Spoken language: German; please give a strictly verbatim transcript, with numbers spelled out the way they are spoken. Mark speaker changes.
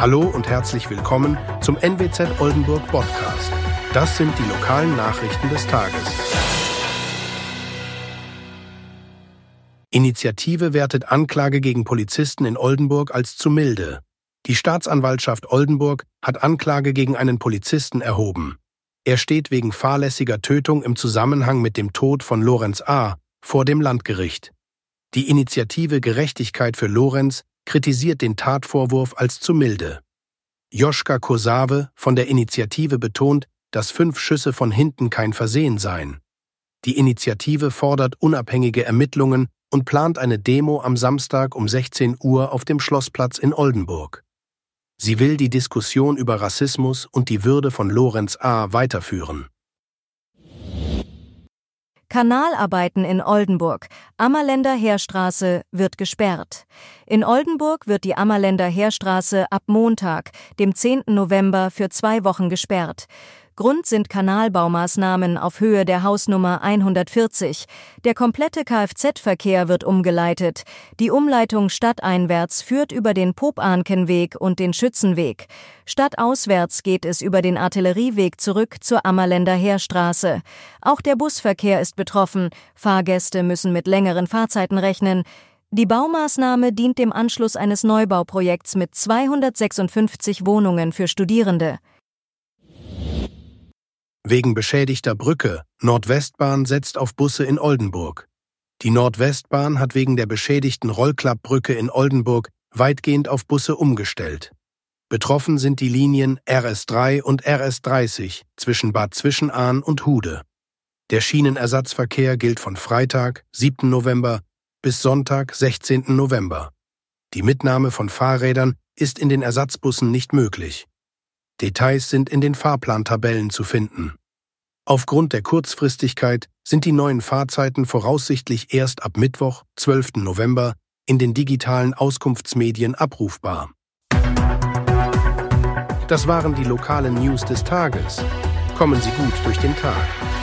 Speaker 1: Hallo und herzlich willkommen zum N W Z Oldenburg Podcast. Das sind die lokalen Nachrichten des Tages. Initiative wertet Anklage gegen Polizisten in Oldenburg als zu milde. Die Staatsanwaltschaft Oldenburg hat Anklage gegen einen Polizisten erhoben. Er steht wegen fahrlässiger Tötung im Zusammenhang mit dem Tod von Lorenz A. vor dem Landgericht. Die Initiative Gerechtigkeit für Lorenz kritisiert den Tatvorwurf als zu milde. Joschka Kosave von der Initiative betont, dass fünf Schüsse von hinten kein Versehen seien. Die Initiative fordert unabhängige Ermittlungen und plant eine Demo am Samstag um sechzehn Uhr auf dem Schlossplatz in Oldenburg. Sie will die Diskussion über Rassismus und die Würde von Lorenz A. weiterführen.
Speaker 2: Kanalarbeiten in Oldenburg. Ammerländer Heerstraße wird gesperrt. In Oldenburg wird die Ammerländer Heerstraße ab Montag, dem zehnten November, für zwei Wochen gesperrt. Grund sind Kanalbaumaßnahmen auf Höhe der Hausnummer hundertvierzig. Der komplette Kfz-Verkehr wird umgeleitet. Die Umleitung stadteinwärts führt über den Popahnkenweg und den Schützenweg. Stadtauswärts geht es über den Artillerieweg zurück zur Ammerländer Heerstraße. Auch der Busverkehr ist betroffen. Fahrgäste müssen mit längeren Fahrzeiten rechnen. Die Baumaßnahme dient dem Anschluss eines Neubauprojekts mit zweihundertsechsundfünfzig Wohnungen für Studierende.
Speaker 1: Wegen beschädigter Brücke. Nordwestbahn setzt auf Busse in Oldenburg. Die Nordwestbahn hat wegen der beschädigten Rollklappbrücke in Oldenburg weitgehend auf Busse umgestellt. Betroffen sind die Linien R S drei und R S dreißig zwischen Bad Zwischenahn und Hude. Der Schienenersatzverkehr gilt von Freitag, siebten November, bis Sonntag, sechzehnten November. Die Mitnahme von Fahrrädern ist in den Ersatzbussen nicht möglich. Details sind in den Fahrplantabellen zu finden. Aufgrund der Kurzfristigkeit sind die neuen Fahrzeiten voraussichtlich erst ab Mittwoch, zwölften November, in den digitalen Auskunftsmedien abrufbar. Das waren die lokalen News des Tages. Kommen Sie gut durch den Tag.